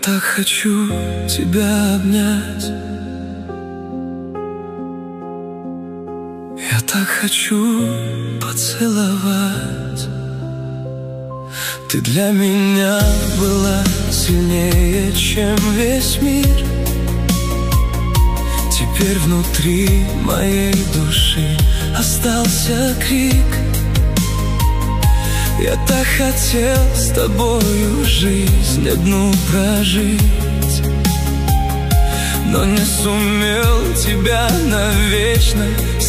так хочу тебя обнять, я так хочу поцеловать. Ты для меня была сильнее, чем весь мир. Теперь внутри моей души остался крик. Я так хотел с тобою жизнь одну прожить, но не сумел тебя навечно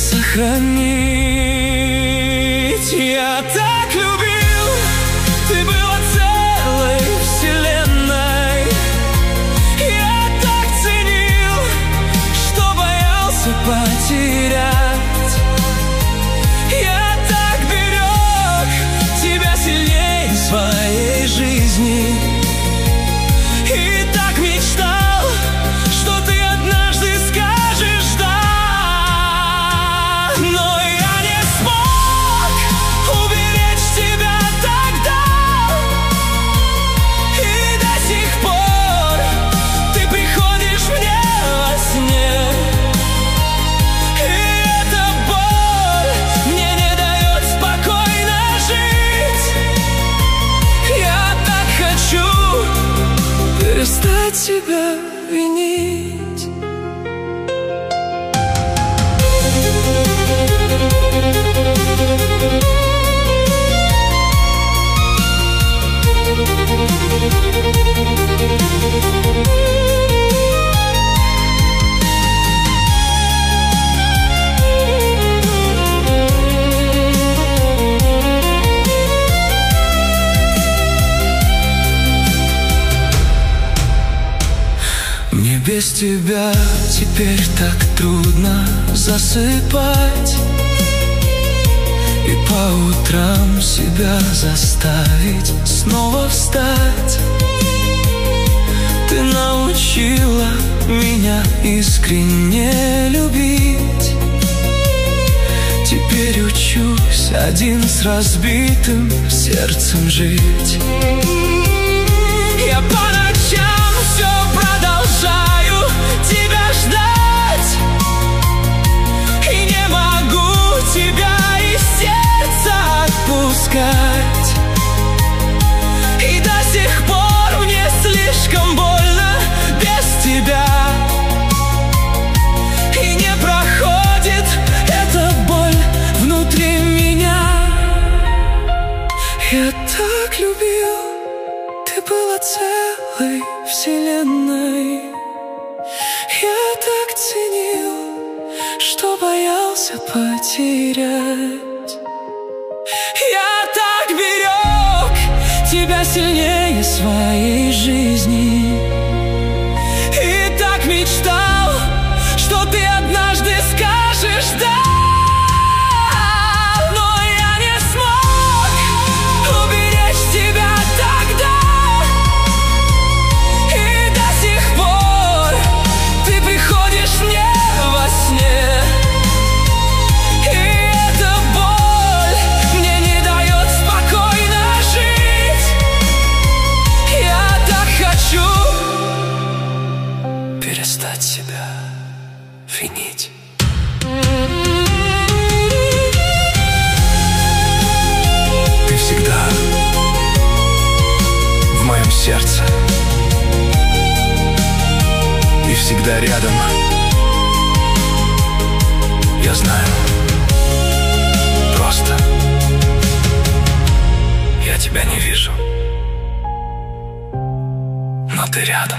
сохранить. Я так любил, ты была целой вселенной. Я так ценил, что боялся потерять. Я так берег тебя сильнее своей жизни. И так мечтал, что ты однажды скажешь «да». Но я не смог уберечь тебя тогда. И до сих пор ты приходишь мне во сне. И эта боль мне не дает спокойно жить. Я так хочу перестать себя винить. Мне без тебя теперь так трудно засыпать, и по утрам себя заставить снова встать. Ты научила меня искренне любить. Теперь учусь один с разбитым сердцем жить. Я по ночам все продолжаю тебя ждать, и не могу тебя из сердца отпускать. И до сих пор мне слишком больно без тебя. И не проходит эта боль внутри меня. Я так любил, ты была целой вселенной. Я так ценил, что боялся потерять. Я так берег тебя сильнее своей жизни. И так мечтал, что ты однажды скажешь «да». Но я не смог уберечь тебя тогда. И до сих пор ты приходишь мне во сне. И эта боль мне не дает спокойно жить. Я так хочу перестать себя винить. Ты всегда в моем сердце и всегда рядом. Я знаю, просто я тебя не вижу, но ты рядом.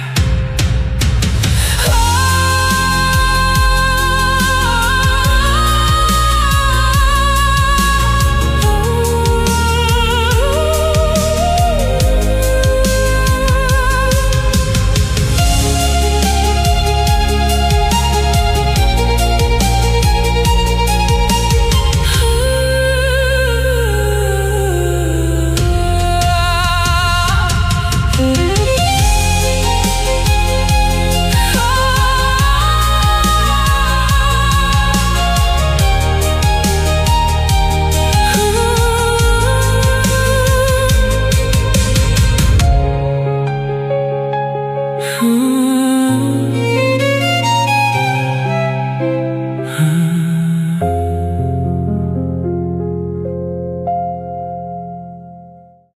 Ooh.